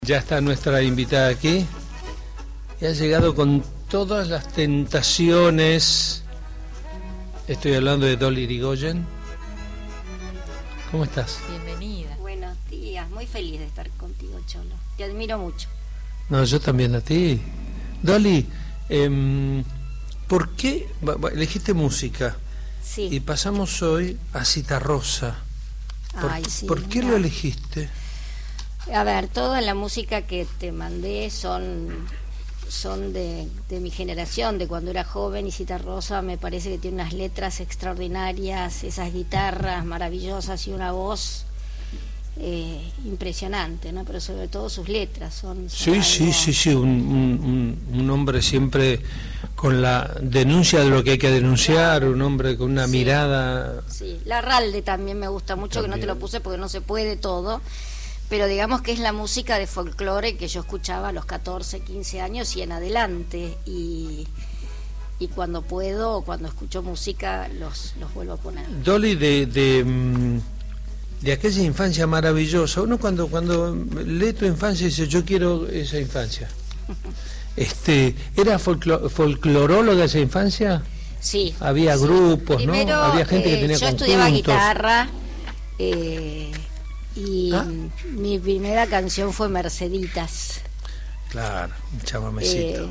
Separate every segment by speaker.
Speaker 1: Ya está nuestra invitada aquí y ha llegado con todas las tentaciones. Estoy hablando de Dolly Irigoyen. ¿Cómo estás?
Speaker 2: Bienvenida.
Speaker 3: Buenos días, muy feliz de estar contigo, Cholo. Te admiro mucho.
Speaker 1: No, yo también a ti. Dolly, ¿por qué elegiste música?
Speaker 3: Sí.
Speaker 1: Y pasamos hoy a Citarrosa.
Speaker 3: Ay, sí,
Speaker 1: ¿Por qué lo elegiste?
Speaker 3: A ver, toda la música que te mandé son de mi generación, de cuando era joven, y Citarrosa me parece que tiene unas letras extraordinarias, esas guitarras maravillosas y una voz impresionante, ¿no? Pero sobre todo sus letras son
Speaker 1: Sí,
Speaker 3: algo...
Speaker 1: sí, un hombre siempre con la denuncia de lo que hay que denunciar, un hombre con una mirada...
Speaker 3: Sí, Larralde también me gusta mucho, también. Que no te lo puse porque no se puede todo, pero digamos que es la música de folclore que yo escuchaba a los 14, 15 años y en adelante, y cuando puedo, cuando escucho música, los vuelvo a poner.
Speaker 1: Dolly, de aquella infancia maravillosa, uno cuando lee tu infancia dice, yo quiero esa infancia. ¿Era folcloróloga esa infancia?
Speaker 3: Sí.
Speaker 1: Había grupos,
Speaker 3: primero,
Speaker 1: ¿no? Había gente que tenía
Speaker 3: yo
Speaker 1: conjuntos.
Speaker 3: Estudiaba guitarra, y mi primera canción fue Merceditas.
Speaker 1: Claro, un chamamecito.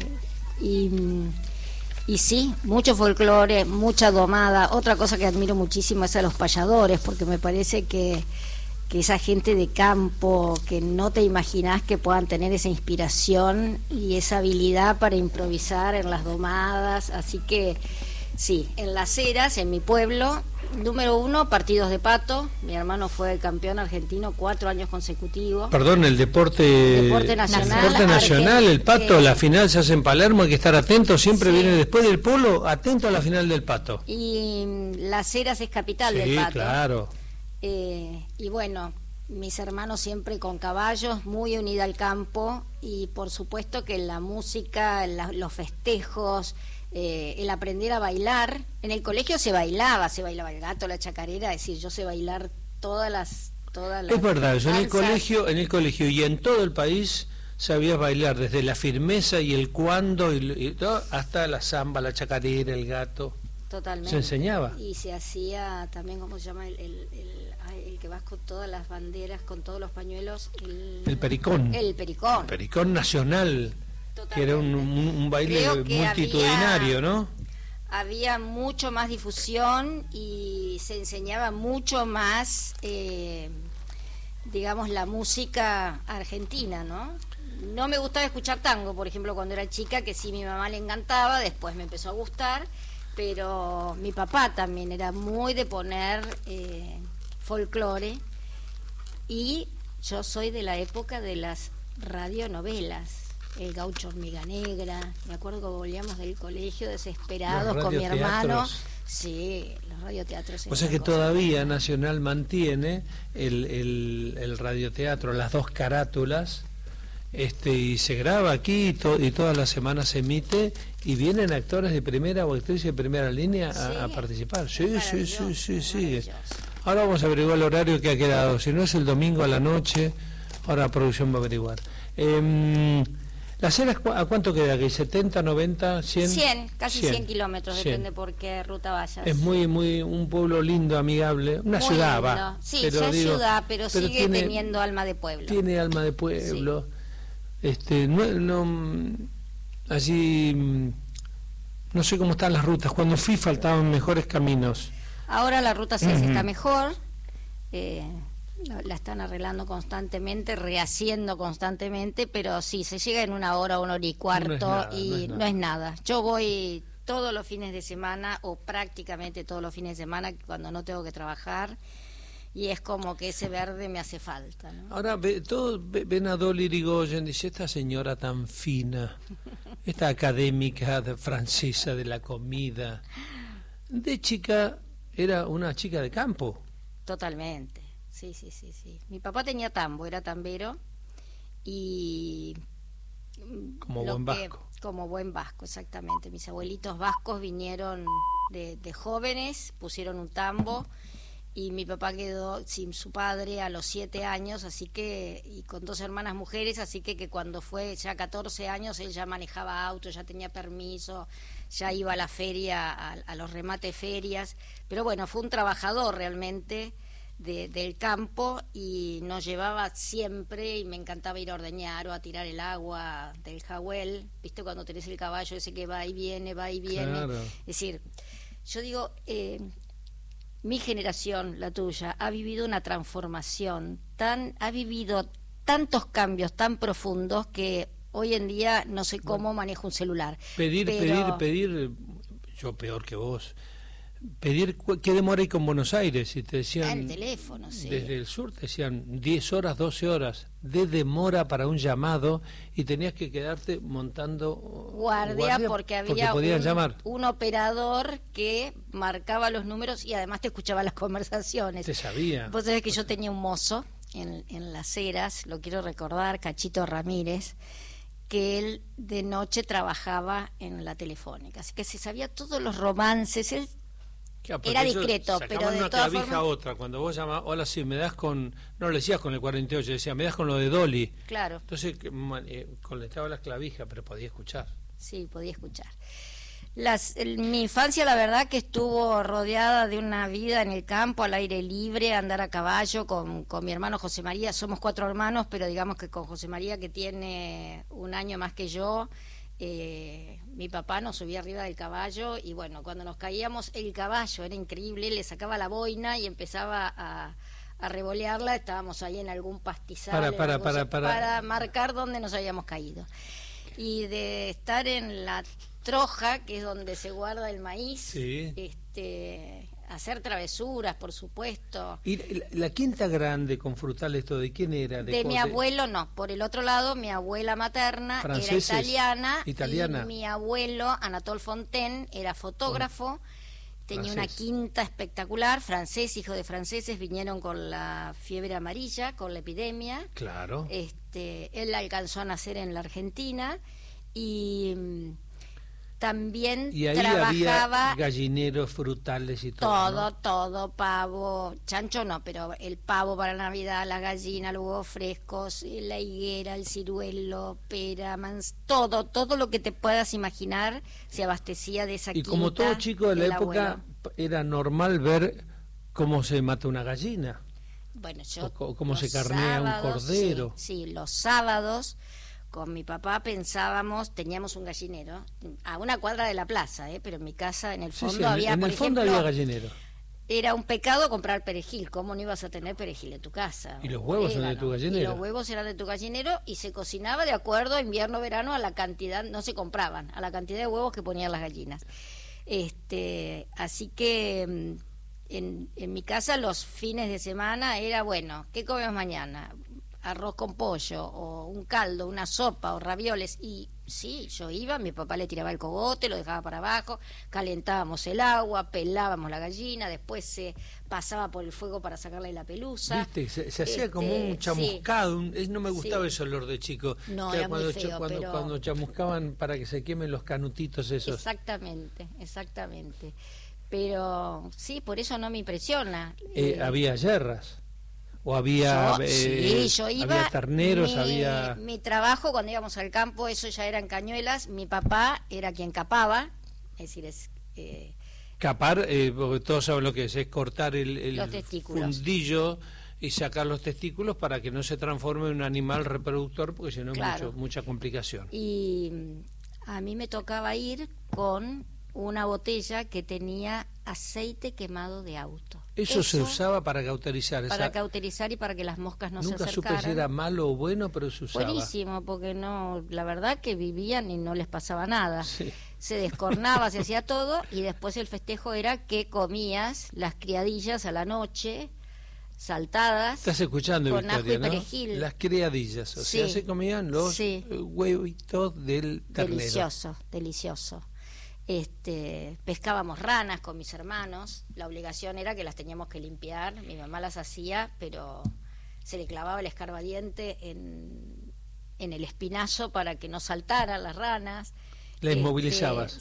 Speaker 3: Y sí, mucho folclore, mucha domada. Otra cosa que admiro muchísimo es a los payadores, porque me parece que esa gente de campo, que no te imaginás que puedan tener esa inspiración y esa habilidad para improvisar en las domadas. Así que sí, en Las Heras, en mi pueblo, número 1, partidos de pato. Mi hermano fue campeón argentino 4 años consecutivos.
Speaker 1: Perdón, el deporte nacional. Deporte nacional, el pato, la final se hace en Palermo, hay que estar atento, siempre viene después del polo, atento a la final del pato.
Speaker 3: Y Las Heras es capital del pato.
Speaker 1: Sí, claro.
Speaker 3: Y bueno, mis hermanos siempre con caballos, muy unida al campo, y por supuesto que la música, los festejos, el aprender a bailar. En el colegio se bailaba el gato, la chacarera, es decir, yo sé bailar todas las
Speaker 1: es verdad, yo
Speaker 3: danzas.
Speaker 1: en el colegio y en todo el país sabías bailar desde la firmeza y el cuando y todo, hasta la samba, la chacarera, el gato.
Speaker 3: Totalmente.
Speaker 1: Se enseñaba.
Speaker 3: Y se hacía también, ¿cómo se llama? El que vas con todas las banderas, con todos los pañuelos.
Speaker 1: El pericón.
Speaker 3: El pericón.
Speaker 1: El pericón nacional.
Speaker 3: Totalmente.
Speaker 1: Que era un baile multitudinario, ¿no?
Speaker 3: Había mucho más difusión y se enseñaba mucho más, digamos, la música argentina, ¿no? No me gustaba escuchar tango, por ejemplo, cuando era chica, que sí, mi mamá le encantaba, después me empezó a gustar, pero mi papá también era muy de poner folclore, y yo soy de la época de las radionovelas. El Gaucho Hormiga Negra, me acuerdo que volvíamos del colegio desesperados con mi hermano. Sí, los radioteatros.
Speaker 1: O sea que todavía Nacional mantiene el radioteatro, las 2 carátulas, y se graba aquí y todas las semanas se emite, y vienen actores de primera o actrices de primera línea a participar. Sí. Ahora vamos a averiguar el horario que ha quedado, si no es el domingo a la noche, ahora la producción va a averiguar. ¿Las Heras a cuánto queda aquí? ¿70, 90, 100?
Speaker 3: 100, casi 100 kilómetros, depende por qué ruta vayas.
Speaker 1: Es muy un pueblo lindo, amigable, una
Speaker 3: muy
Speaker 1: ciudad,
Speaker 3: lindo.
Speaker 1: va.
Speaker 3: Sí, ya es ciudad, pero sigue teniendo alma de pueblo.
Speaker 1: Tiene alma de pueblo. Sí. Allí, no sé cómo están las rutas. Cuando fui faltaban mejores caminos.
Speaker 3: Ahora la ruta 6 está mejor. La están arreglando constantemente, rehaciendo constantemente, pero sí, se llega en 1 hora, 1 hora y cuarto, no es nada. Yo voy todos los fines de semana, o prácticamente todos los fines de semana, cuando no tengo que trabajar, y es como que ese verde me hace falta, ¿no?
Speaker 1: Ahora todos ven a Dolly Irigoyen, dice, esta señora tan fina, esta académica francesa de la comida, de chica era una chica de campo.
Speaker 3: Totalmente. Sí. Mi papá tenía tambo, era tambero, y
Speaker 1: como buen vasco.
Speaker 3: Como buen vasco, exactamente. Mis abuelitos vascos vinieron de jóvenes, pusieron un tambo, y mi papá quedó sin su padre a los 7 años, así que, y con 2 hermanas mujeres, así que cuando fue ya 14 años él ya manejaba auto, ya tenía permiso, ya iba a la feria, a los remates ferias, pero bueno, fue un trabajador realmente del campo y nos llevaba siempre, y me encantaba ir a ordeñar o a tirar el agua del jahuel, viste cuando tenés el caballo ese que va y viene,
Speaker 1: Claro.
Speaker 3: es decir, yo digo, mi generación, la tuya, ha vivido una transformación, ha vivido tantos cambios tan profundos que hoy en día no sé cómo manejo un celular.
Speaker 1: Pedir, yo peor que vos, pedir qué demora hay con Buenos Aires, y te decían,
Speaker 3: el teléfono, sí.
Speaker 1: desde el sur te decían 10 horas, 12 horas de demora para un llamado, y tenías que quedarte montando
Speaker 3: guardia porque había
Speaker 1: podían llamar.
Speaker 3: un operador que marcaba los números y además te escuchaba las conversaciones.
Speaker 1: Te sabía.
Speaker 3: Vos sabés que yo tenía un mozo en Las Heras, lo quiero recordar, Cachito Ramírez, que él de noche trabajaba en la Telefónica, así que se sabía todos los romances. Él era discreto, pero de
Speaker 1: una
Speaker 3: todas
Speaker 1: clavija
Speaker 3: formas,
Speaker 1: a otra. Cuando vos llamás, hola, sí, me das con... No le decías con el 48, decía, me das con lo de Dolly.
Speaker 3: claro,
Speaker 1: Entonces, colectaba las clavijas, pero podía escuchar.
Speaker 3: sí, podía escuchar. Mi infancia, la verdad, que estuvo rodeada de una vida en el campo, al aire libre, andar a caballo con mi hermano José María. Somos 4 hermanos, pero digamos que con José María, que tiene un año más que yo, mi papá nos subía arriba del caballo y bueno, cuando nos caíamos, el caballo era increíble, le sacaba la boina y empezaba a revolearla. Estábamos ahí en algún pastizal para marcar dónde nos habíamos caído. Y de estar en la troja, que es donde se guarda el maíz,
Speaker 1: Sí.
Speaker 3: Hacer travesuras, por supuesto.
Speaker 1: ¿Y la quinta grande con frutales, todo, de quién era?
Speaker 3: De mi abuelo no, por el otro lado mi abuela materna
Speaker 1: ¿Franceses?
Speaker 3: era
Speaker 1: Italiana.
Speaker 3: Y mi abuelo Anatole Fontaine era fotógrafo, tenía una quinta espectacular, francés, hijo de franceses, vinieron con la fiebre amarilla, con la epidemia.
Speaker 1: Claro.
Speaker 3: Él alcanzó a nacer en la Argentina y también
Speaker 1: Y ahí
Speaker 3: trabajaba
Speaker 1: había gallineros, frutales y todo. ¿no?
Speaker 3: todo, pavo, chancho no, pero el pavo para Navidad, la gallina, los huevos frescos, la higuera, el ciruelo, pera, todo lo que te puedas imaginar se abastecía de esa
Speaker 1: Y
Speaker 3: quinta.
Speaker 1: como todo chico de la
Speaker 3: del
Speaker 1: época,
Speaker 3: abuelo.
Speaker 1: era normal ver cómo se mata una gallina.
Speaker 3: Bueno, yo
Speaker 1: O cómo se
Speaker 3: los
Speaker 1: carnea un
Speaker 3: sábados,
Speaker 1: cordero.
Speaker 3: Sí, los sábados con mi papá teníamos un gallinero a una cuadra de la plaza, pero en mi casa en el
Speaker 1: Sí,
Speaker 3: fondo
Speaker 1: sí,
Speaker 3: había,
Speaker 1: en
Speaker 3: por
Speaker 1: el fondo
Speaker 3: ejemplo,
Speaker 1: había gallinero.
Speaker 3: era un pecado comprar perejil. ¿Cómo no ibas a tener perejil en tu casa?
Speaker 1: Y los huevos eran de tu gallinero.
Speaker 3: Y los huevos eran de tu gallinero y se cocinaba de acuerdo a invierno-verano a la cantidad, no se compraban, a la cantidad de huevos que ponían las gallinas. Así que en mi casa los fines de semana era, bueno, ¿qué comemos mañana? Arroz con pollo, o un caldo, una sopa, o ravioles. Y sí, yo iba, mi papá le tiraba el cogote, lo dejaba para abajo, calentábamos el agua, pelábamos la gallina, después se pasaba por el fuego para sacarle la pelusa.
Speaker 1: ¿Viste? Se hacía como un chamuscado. No me gustaba
Speaker 3: Sí.
Speaker 1: ese olor de chico.
Speaker 3: No,
Speaker 1: Que
Speaker 3: era muy feo,
Speaker 1: cuando chamuscaban para que se quemen los canutitos esos.
Speaker 3: Exactamente. Pero sí, por eso no me impresiona.
Speaker 1: Había yerras. O había,
Speaker 3: yo iba,
Speaker 1: había terneros, había...
Speaker 3: Mi trabajo cuando íbamos al campo, eso ya eran cañuelas, mi papá era quien capaba, es decir,
Speaker 1: Capar, porque todos saben lo que es cortar el
Speaker 3: los testículos.
Speaker 1: fundillo y sacar los testículos para que no se transforme en un animal reproductor, porque si no
Speaker 3: Claro.
Speaker 1: mucha complicación.
Speaker 3: Y a mí me tocaba ir con una botella que tenía aceite quemado de auto.
Speaker 1: Eso se usaba para cauterizar.
Speaker 3: Para cauterizar y para que las moscas no se
Speaker 1: Nunca
Speaker 3: acercaran.
Speaker 1: supe si era malo o bueno, pero se usaba.
Speaker 3: Buenísimo, porque no, la verdad que vivían y no les pasaba nada.
Speaker 1: Sí.
Speaker 3: Se descornaba, se hacía todo, y después el festejo era que comías las criadillas a la noche, saltadas.
Speaker 1: Estás escuchando,
Speaker 3: con
Speaker 1: Victoria,
Speaker 3: ajo y
Speaker 1: ¿no?
Speaker 3: perejil.
Speaker 1: Las criadillas, o
Speaker 3: Sí.
Speaker 1: sea, se comían los
Speaker 3: Sí.
Speaker 1: huevitos del ternero.
Speaker 3: Delicioso. Pescábamos ranas con mis hermanos, la obligación era que las teníamos que limpiar, mi mamá las hacía, pero se le clavaba el escarbadiente en el espinazo para que no saltaran las ranas.
Speaker 1: ¿La inmovilizabas?
Speaker 3: Sí,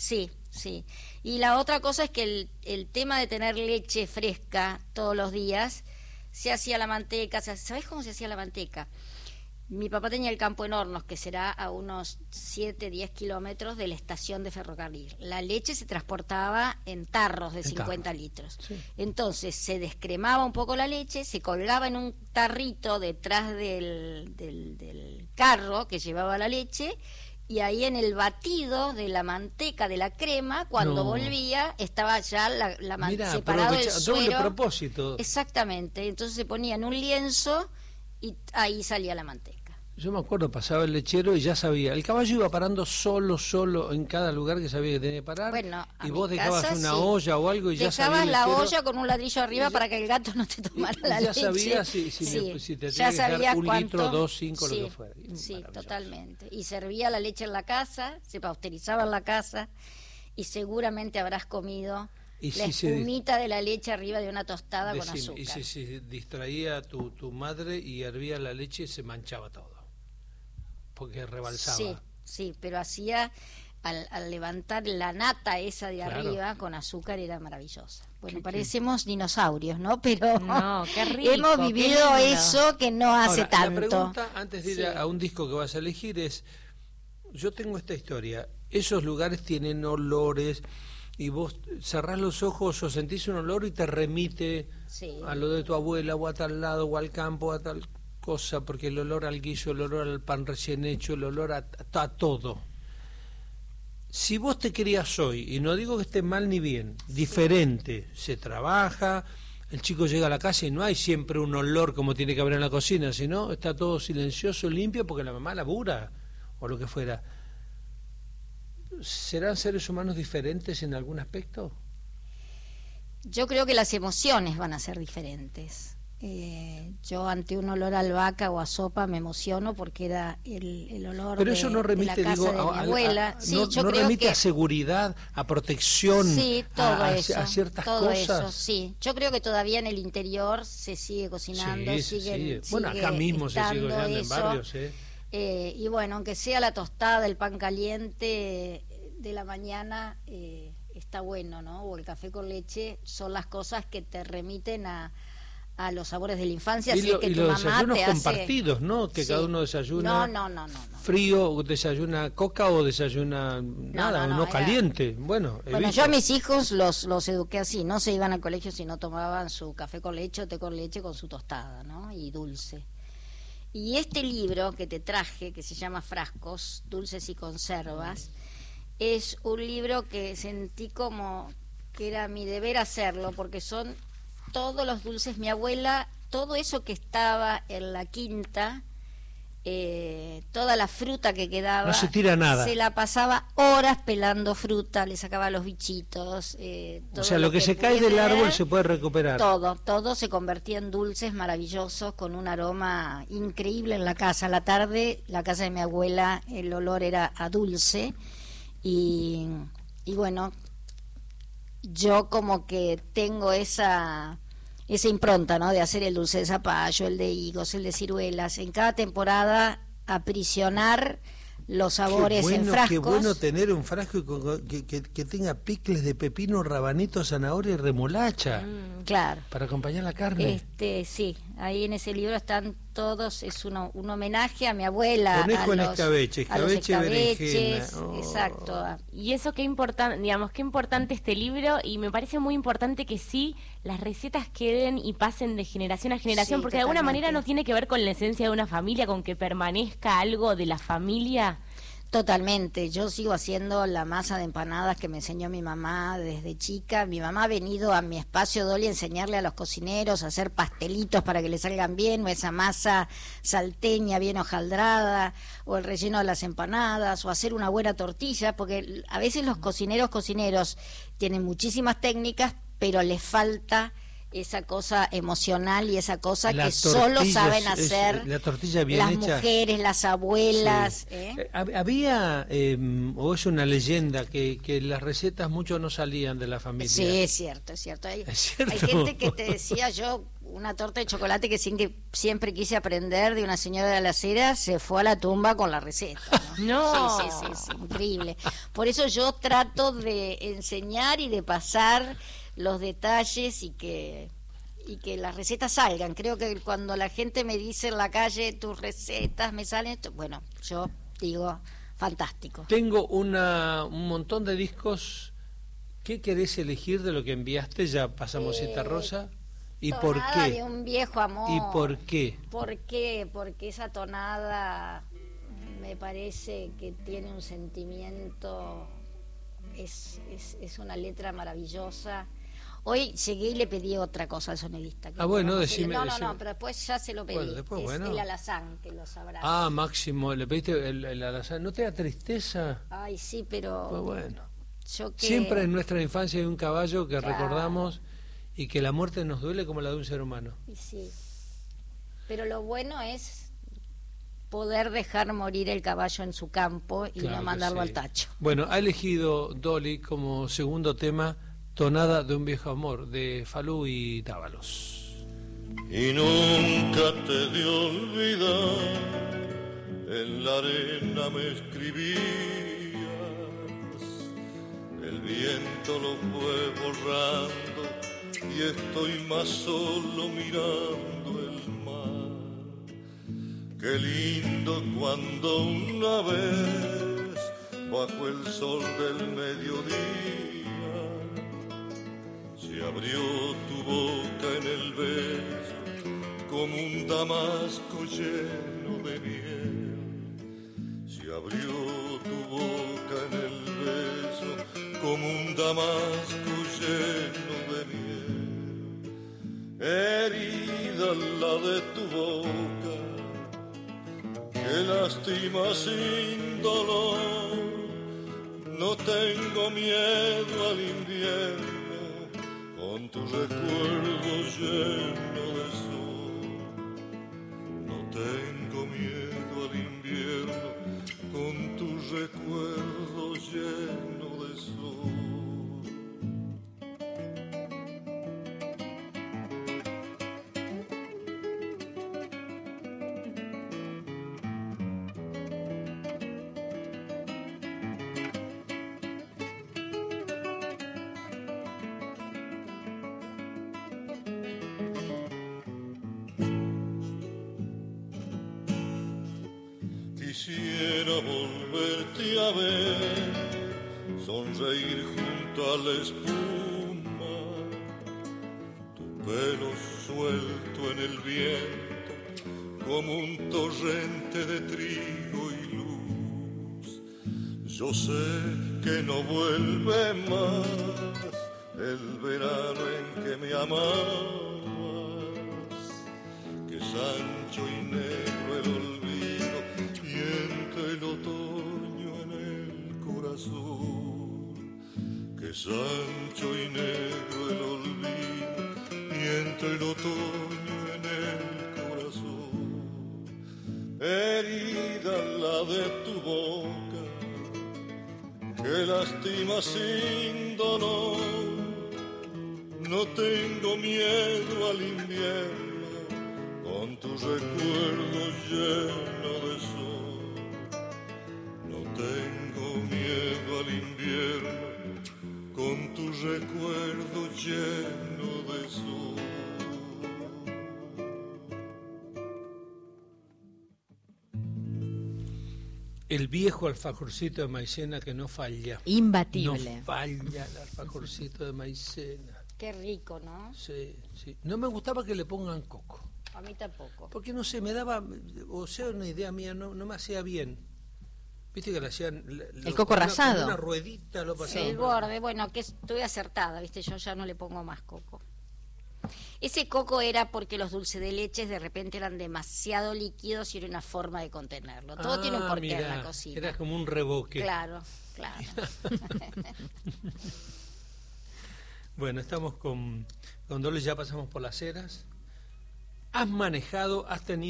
Speaker 3: sí. Y la otra cosa es que el tema de tener leche fresca todos los días, se hacía la manteca. ¿Sabés cómo se hacía la manteca? Mi papá tenía el campo en Hornos, que será a unos 7, 10 kilómetros de la estación de ferrocarril. La leche se transportaba en tarros de 50 litros. Sí. Entonces se descremaba un poco la leche, se colgaba en un tarrito detrás del carro que llevaba la leche, y ahí en el batido de la manteca, de la crema, cuando volvía, estaba ya la manteca separado del suero.
Speaker 1: Doble propósito.
Speaker 3: Exactamente. Entonces se ponía en un lienzo y ahí salía la manteca.
Speaker 1: Yo me acuerdo, pasaba el lechero y ya sabía. El caballo iba parando solo en cada lugar que sabía que tenía que parar.
Speaker 3: Bueno,
Speaker 1: y vos dejabas una olla o algo y ya sabías.
Speaker 3: Dejabas la olla con un ladrillo arriba para que el gato no te tomara la leche.
Speaker 1: Ya sabías si te tenía que dar un litro, 2, 5, lo que fuera.
Speaker 3: Sí, totalmente. Y servía la leche en la casa, se pasteurizaba en la casa, y seguramente habrás comido la espumita de la leche arriba de una tostada con azúcar.
Speaker 1: Y si se distraía tu madre y hervía la leche, se manchaba todo, porque rebalsaba.
Speaker 3: Sí, pero hacía, al levantar la nata esa de arriba con azúcar, era maravillosa. Bueno, parecemos dinosaurios, ¿no? Pero
Speaker 2: no, qué rico,
Speaker 3: hemos vivido eso que no hace tanto.
Speaker 1: La pregunta, antes de ir a un disco que vas a elegir, es: yo tengo esta historia, esos lugares tienen olores, y vos cerrás los ojos o sentís un olor y te remite a lo de tu abuela, o a tal lado, o al campo, o a tal cosa, porque el olor al guiso, el olor al pan recién hecho, el olor a todo. Si vos te querías hoy, y no digo que esté mal ni bien, diferente, se trabaja, el chico llega a la casa y no hay siempre un olor como tiene que haber en la cocina, sino está todo silencioso, limpio, porque la mamá labura, o lo que fuera. ¿Serán seres humanos diferentes en algún aspecto?
Speaker 3: Yo creo que las emociones van a ser diferentes. Yo ante un olor a albahaca o a sopa me emociono porque era el olor.
Speaker 1: Pero eso no remite,
Speaker 3: de la casa de mi abuela.
Speaker 1: No remite a seguridad, a protección, a ciertas
Speaker 3: todo
Speaker 1: cosas.
Speaker 3: Eso, sí. Yo creo que todavía en el interior se sigue cocinando.
Speaker 1: Bueno, acá mismo se sigue cocinando en barrios.
Speaker 3: Y bueno, aunque sea la tostada, el pan caliente de la mañana, está bueno, ¿no? O el café con leche, son las cosas que te remiten a los sabores de la infancia.
Speaker 1: Y,
Speaker 3: así que tu
Speaker 1: los
Speaker 3: mamá
Speaker 1: desayunos
Speaker 3: te
Speaker 1: compartidos, ¿no? Que cada uno desayuna frío, o desayuna coca, o desayuna no caliente. Bueno,
Speaker 3: yo a mis hijos los eduqué así, no se iban al colegio si no tomaban su café con leche o té con leche con su tostada, ¿no? Y dulce. Y este libro que te traje, que se llama Frascos, Dulces y Conservas, es un libro que sentí como que era mi deber hacerlo, porque son todos los dulces. Mi abuela, todo eso que estaba en la quinta, toda la fruta que quedaba,
Speaker 1: no se tira nada,
Speaker 3: se la pasaba horas pelando fruta, le sacaba los bichitos, todo.
Speaker 1: O sea, lo que se cae del árbol se puede recuperar.
Speaker 3: Todo se convertía en dulces maravillosos con un aroma increíble en la casa. A la tarde, la casa de mi abuela, el olor era a dulce, y bueno, yo como que tengo esa impronta, ¿no? De hacer el dulce de zapallo, el de higos, el de ciruelas, en cada temporada aprisionar los sabores en frascos.
Speaker 1: Qué bueno tener un frasco que tenga picles de pepino, rabanito, zanahoria y remolacha.
Speaker 3: Claro.
Speaker 1: Para acompañar la carne.
Speaker 3: Sí, ahí en ese libro están todos, es un homenaje a mi abuela.
Speaker 1: Conejo en escabeche, berenjena.
Speaker 3: Exacto.
Speaker 2: Y eso qué importante este libro, y me parece muy importante que sí las recetas queden y pasen de generación a generación, porque de alguna manera no tiene que ver con la esencia de una familia, con que permanezca algo de la familia.
Speaker 3: Totalmente, yo sigo haciendo la masa de empanadas que me enseñó mi mamá desde chica. Mi mamá ha venido a mi espacio Dolly a enseñarle a los cocineros a hacer pastelitos para que le salgan bien, o esa masa salteña bien hojaldrada, o el relleno de las empanadas, o hacer una buena tortilla, porque a veces los cocineros tienen muchísimas técnicas, pero les falta esa cosa emocional y esa cosa que solo saben hacer
Speaker 1: la tortilla bien
Speaker 3: las
Speaker 1: hecha.
Speaker 3: Mujeres, las abuelas.
Speaker 1: Había, o es una leyenda, que las recetas mucho no salían de la familia.
Speaker 3: Sí, es cierto. Hay gente que te decía, yo una torta de chocolate que siempre quise aprender de una señora de las Heras, se fue a la tumba con la receta, ¿no? Sí, increíble. Por eso yo trato de enseñar y de pasar los detalles y que las recetas salgan. Creo que cuando la gente me dice en la calle, tus recetas me salen, bueno, yo digo, fantástico.
Speaker 1: Tengo un montón de discos. ¿Qué querés elegir de lo que enviaste? Ya pasamos Cita Rosa. ¿Y por qué?
Speaker 3: De un viejo amor.
Speaker 1: ¿Y por qué?
Speaker 3: ¿Por qué? Porque esa tonada me parece que tiene un sentimiento, es una letra maravillosa. Hoy llegué y le pedí otra cosa al sonidista.
Speaker 1: Bueno, decime.
Speaker 3: No, pero después ya se lo pedí.
Speaker 1: Bueno, después,
Speaker 3: es el alazán, que lo sabrás.
Speaker 1: Máximo, le pediste el alazán. ¿No te da tristeza?
Speaker 3: Ay, sí, pero...
Speaker 1: Pues bueno.
Speaker 3: Que...
Speaker 1: Siempre en nuestra infancia hay un caballo que recordamos y que la muerte nos duele como la de un ser humano.
Speaker 3: Y sí. Pero lo bueno es poder dejar morir el caballo en su campo y no mandarlo al tacho.
Speaker 1: Bueno, ha elegido Dolly como segundo tema Tonada de un viejo amor, de Falú y Dávalos.
Speaker 4: Y nunca te de olvidar, en la arena me escribías, el viento lo fue borrando y estoy más solo mirando el mar. Qué lindo cuando una vez, bajo el sol del mediodía, se abrió tu boca en el beso como un damasco lleno de miel. Se abrió tu boca en el beso como un damasco lleno de miel. Herida la de tu boca que lastima sin dolor. No tengo miedo al invierno con tu recuerdo lleno de sol. No tengo miedo al invierno con tu recuerdo lleno de sol. Quisiera volverte a ver, sonreír junto a la espuma, tu pelo suelto en el viento, como un torrente de trigo y luz. Yo sé que no vuelve más el verano en que me amabas, que es ancho y negro el olvido y entra el otoño en el corazón, que es ancho y negro el olvido y entra el otoño en el corazón. Herida la de tu boca que lastima sin dolor. No tengo miedo al invierno con tu recuerdo lleno de sol. No tengo miedo al invierno con tu recuerdo lleno de sol.
Speaker 1: El viejo alfajorcito de maicena que no falla.
Speaker 2: Imbatible.
Speaker 1: No falla el alfajorcito de maicena.
Speaker 3: Qué rico, ¿no?
Speaker 1: Sí, sí. No me gustaba que le pongan coco.
Speaker 3: A mí tampoco.
Speaker 1: Porque no sé, me daba, o sea, una idea mía, no me hacía bien. Viste que le hacían...
Speaker 2: El coco rallado.
Speaker 1: Una ruedita lo pasaban.
Speaker 3: Sí, el borde, bueno, que estoy acertada, viste, yo ya no le pongo más coco. Ese coco era porque los dulces de leche de repente eran demasiado líquidos y era una forma de contenerlo. Todo tiene un porqué en la cocina.
Speaker 1: Era como un revoque.
Speaker 3: Claro, claro.
Speaker 1: Bueno, estamos con Dolly, ya pasamos por las Heras. Has manejado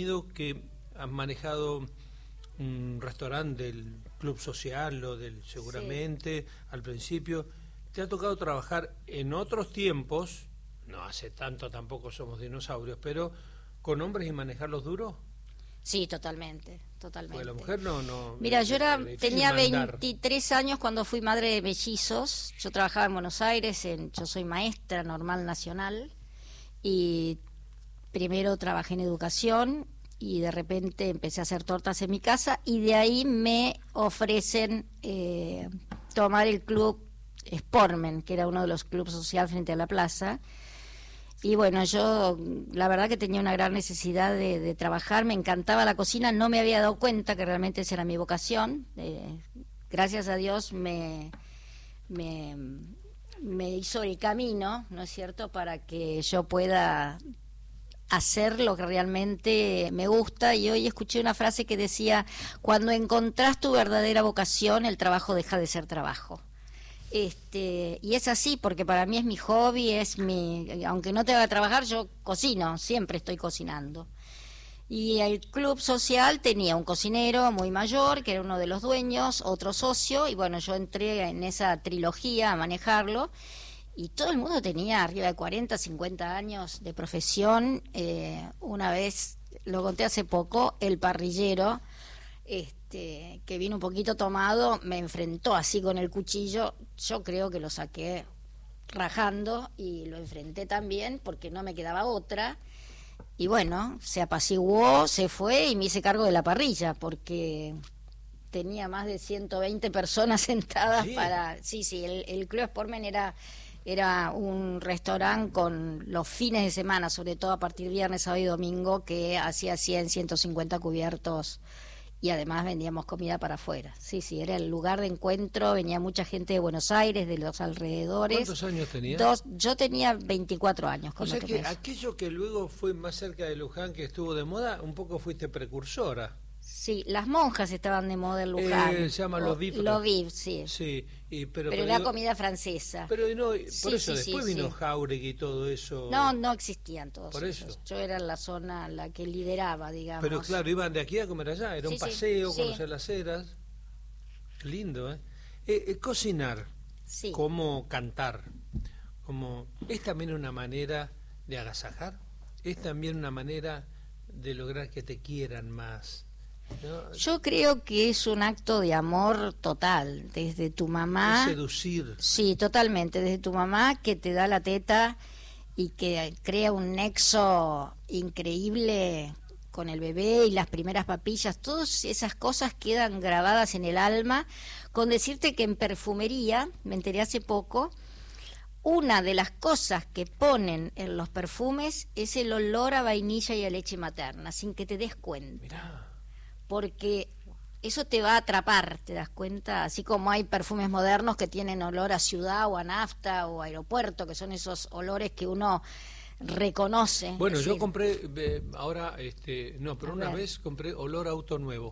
Speaker 1: un restaurante del Club Social o del seguramente, sí. Al principio. Te ha tocado trabajar en otros tiempos, no hace tanto, tampoco somos dinosaurios, pero con hombres y manejarlos duros.
Speaker 3: Sí, totalmente.
Speaker 1: Porque la mujer no.
Speaker 3: Mira, yo tenía
Speaker 1: mandar.
Speaker 3: 23 años cuando fui madre de mellizos. Yo trabajaba en Buenos Aires, yo soy maestra normal nacional, y primero trabajé en educación y de repente empecé a hacer tortas en mi casa, y de ahí me ofrecen tomar el club Sportmen, que era uno de los clubes sociales frente a la plaza. Y bueno, yo la verdad que tenía una gran necesidad de trabajar, me encantaba la cocina, no me había dado cuenta que realmente esa era mi vocación. Gracias a Dios me hizo el camino, ¿no es cierto?, para que yo pueda hacer lo que realmente me gusta. Y hoy escuché una frase que decía: cuando encontrás tu verdadera vocación, el trabajo deja de ser trabajo. Y es así, porque para mí es mi hobby, aunque no te haga trabajar, yo cocino, siempre estoy cocinando. Y el club social tenía un cocinero muy mayor, que era uno de los dueños, otro socio, y bueno, yo entré en esa trilogía a manejarlo, y todo el mundo tenía arriba de 40, 50 años de profesión. Una vez, lo conté hace poco, el parrillero, que vino un poquito tomado, me enfrentó así con el cuchillo. Yo creo que lo saqué rajando y lo enfrenté también porque no me quedaba otra. Y bueno, se apaciguó, se fue y me hice cargo de la parrilla porque tenía más de 120 personas sentadas. ¿Sí? Sí, el Club Sportmen era un restaurante con los fines de semana, sobre todo a partir de viernes, sábado y domingo, que hacía 100, 150 cubiertos. Y además vendíamos comida para afuera. Sí, era el lugar de encuentro, venía mucha gente de Buenos Aires, de los alrededores.
Speaker 1: ¿Cuántos años tenías?
Speaker 3: Yo tenía 24 años.
Speaker 1: O sea que aquello que luego fue más cerca de Luján, que estuvo de moda, un poco fuiste precursora.
Speaker 3: Sí, las monjas estaban de moda en Luján.
Speaker 1: Se llama Los Vivres.
Speaker 3: Los Vivres, sí.
Speaker 1: Sí, pero
Speaker 3: era comida francesa.
Speaker 1: Pero no, por eso después vino Jauregui y todo eso.
Speaker 3: No existían todos
Speaker 1: por
Speaker 3: esos.
Speaker 1: Eso.
Speaker 3: Yo era la zona la que lideraba, digamos.
Speaker 1: Pero claro, iban de aquí a comer allá, era un paseo, conocer las eras. Lindo, cocinar, como cantar, es también una manera de agasajar, es también una manera de lograr que te quieran más. ¿No?
Speaker 3: Yo creo que es un acto de amor total, desde tu mamá.
Speaker 1: Es seducir.
Speaker 3: Sí, totalmente, desde tu mamá que te da la teta y que crea un nexo increíble con el bebé y las primeras papillas, todas esas cosas quedan grabadas en el alma. Con decirte que en perfumería, me enteré hace poco, una de las cosas que ponen en los perfumes es el olor a vainilla y a leche materna, sin que te des cuenta.
Speaker 1: Mirá.
Speaker 3: Porque eso te va a atrapar, ¿te das cuenta? Así como hay perfumes modernos que tienen olor a ciudad o a nafta o a aeropuerto, que son esos olores que uno reconoce.
Speaker 1: Bueno,
Speaker 3: es decir,
Speaker 1: yo compré ahora, pero una vez compré olor a auto nuevo.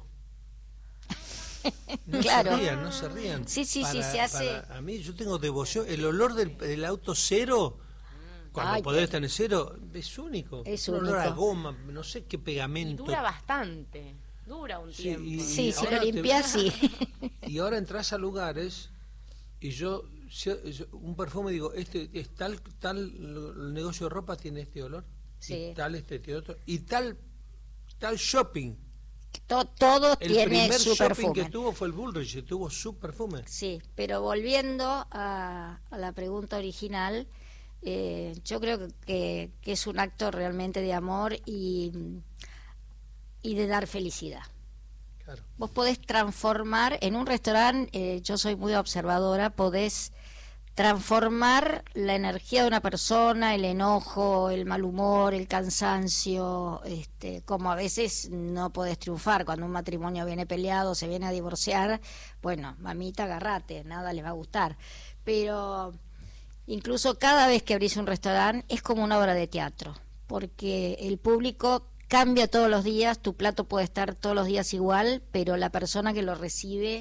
Speaker 1: No
Speaker 3: claro.
Speaker 1: No se rían.
Speaker 3: Sí, se hace.
Speaker 1: A mí, yo tengo devoción. El olor del auto cero, cuando podés tener cero, es único.
Speaker 3: Es
Speaker 1: un
Speaker 3: único.
Speaker 1: olor a goma, no sé qué pegamento.
Speaker 2: Y dura bastante. Dura un tiempo.
Speaker 3: Si lo limpias, sí.
Speaker 1: Y ahora entras a lugares y yo un perfume digo, es tal el negocio de ropa tiene este olor, y tal tiene otro, y tal shopping.
Speaker 3: Todo tiene su perfume.
Speaker 1: El primer shopping que tuvo fue el Bullrich, tuvo su perfume.
Speaker 3: Sí, pero volviendo a la pregunta original, yo creo que es un acto realmente de amor y de dar felicidad.
Speaker 1: Claro.
Speaker 3: Vos podés transformar en un restaurante, yo soy muy observadora, podés transformar la energía de una persona, el enojo, el mal humor, el cansancio, como a veces no podés triunfar cuando un matrimonio viene peleado, se viene a divorciar. Bueno, mamita, agarrate, nada les va a gustar. Pero incluso cada vez que abrís un restaurante es como una obra de teatro, porque el público cambia todos los días, tu plato puede estar todos los días igual, pero la persona que lo recibe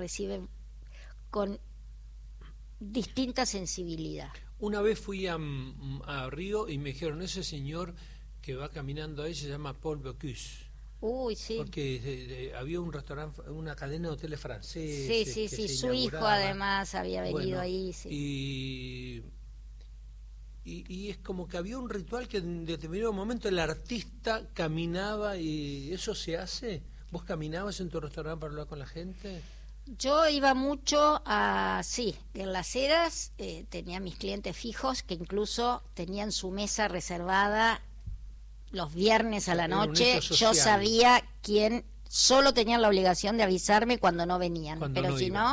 Speaker 3: con distinta sensibilidad.
Speaker 1: Una vez fui a Río y me dijeron, ese señor que va caminando ahí se llama Paul Bocuse.
Speaker 3: Uy, sí.
Speaker 1: Porque había un restaurante, una cadena de hoteles franceses.
Speaker 3: Sí, su hijo además había venido ahí. Sí.
Speaker 1: y es como que había un ritual que en determinado momento el artista caminaba, y ¿eso se hace? ¿Vos caminabas en tu restaurante para hablar con la gente?
Speaker 3: Yo iba mucho sí, en Las Heras tenía mis clientes fijos que incluso tenían su mesa reservada los viernes a la noche. Yo sabía quién, solo tenían la obligación de avisarme cuando no venían, pero si no,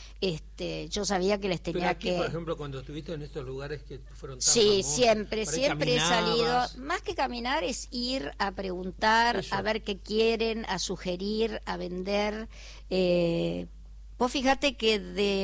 Speaker 3: yo sabía que les tenía
Speaker 1: aquí,
Speaker 3: que...
Speaker 1: Por ejemplo, cuando estuviste en estos lugares que fueron tan
Speaker 3: Sí,
Speaker 1: famosos,
Speaker 3: siempre he salido, más que caminar es ir a preguntar, a ver qué quieren, a sugerir, a vender. Vos fíjate que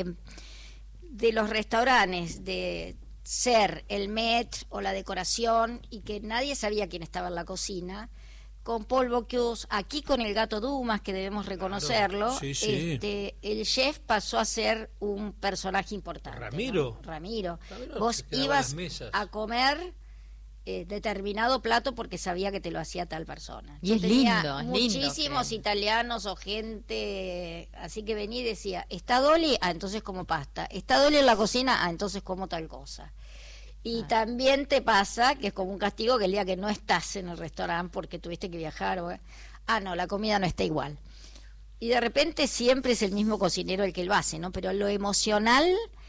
Speaker 3: de los restaurantes, de ser el maître o la decoración, y que nadie sabía quién estaba en la cocina, con Paul Bocuse, aquí con el Gato Dumas, que debemos reconocerlo,
Speaker 1: claro. Sí.
Speaker 3: El chef pasó a ser un personaje importante.
Speaker 1: Ramiro.
Speaker 3: ¿No? Ramiro. Vos ibas a comer determinado plato porque sabía que te lo hacía tal persona.
Speaker 5: Y es lindo, es
Speaker 3: muchísimos
Speaker 5: lindo,
Speaker 3: italianos o gente así que venía y decía, ¿está Dolly? Ah, entonces como pasta. ¿Está Dolly en la cocina? Ah, entonces como tal cosa. Y también te pasa que es como un castigo que el día que no estás en el restaurante porque tuviste que viajar no, la comida no está igual. Y de repente siempre es el mismo cocinero el que lo hace, ¿no? Pero lo emocional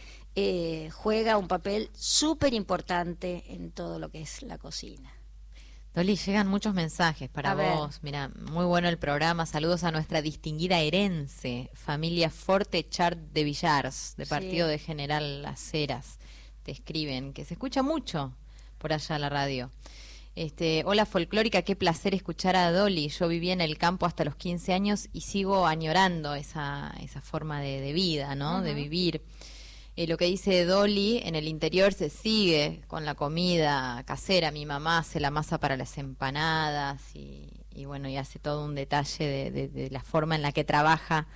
Speaker 3: juega un papel súper importante en todo lo que es la cocina.
Speaker 5: Dolly, llegan muchos mensajes para vos. Mira, muy bueno el programa. Saludos a nuestra distinguida herense, familia Forte Chart de Villars, de partido de General Las Heras. Te escriben, que se escucha mucho por allá la radio. Hola folclórica, qué placer escuchar a Dolly. Yo viví en el campo hasta los 15 años y sigo añorando esa forma de vida, ¿no? De vivir. Lo que dice Dolly, en el interior se sigue con la comida casera. Mi mamá hace la masa para las empanadas y bueno, y hace todo un detalle de la forma en la que trabaja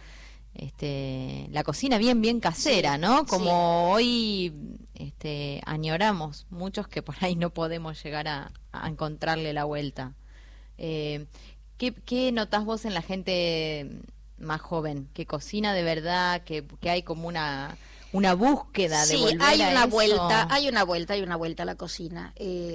Speaker 5: la cocina bien casera, ¿no? Como hoy añoramos muchos que por ahí no podemos llegar a encontrarle la vuelta. ¿Qué notás vos en la gente más joven? ¿Que cocina de verdad? ¿Que hay como una búsqueda de volver
Speaker 3: hay
Speaker 5: a
Speaker 3: una
Speaker 5: eso?
Speaker 3: vuelta, hay una vuelta a la cocina.